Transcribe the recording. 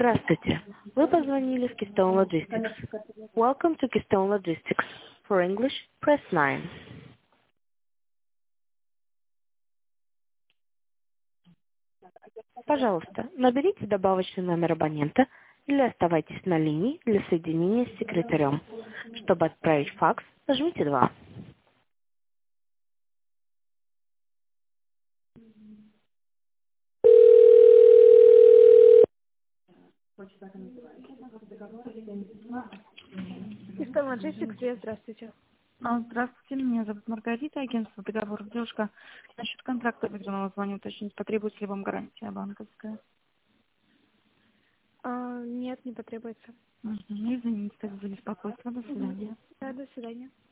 Здравствуйте. Вы позвонили в Keystone Logistics. Welcome to Keystone Logistics. For English, press 9. Пожалуйста, наберите добавочный номер абонента или оставайтесь на линии для соединения с секретарем. Чтобы отправить факс, нажмите 2. Keystone Logistics, здравствуйте. Здравствуйте, меня зовут Маргарита, агентство договоров. Девушка, насчет контракта вызванного звоню уточнить, потребуется ли вам гарантия банковская? Нет, не потребуется. Извините, так за беспокойство. До свидания. Да, до свидания.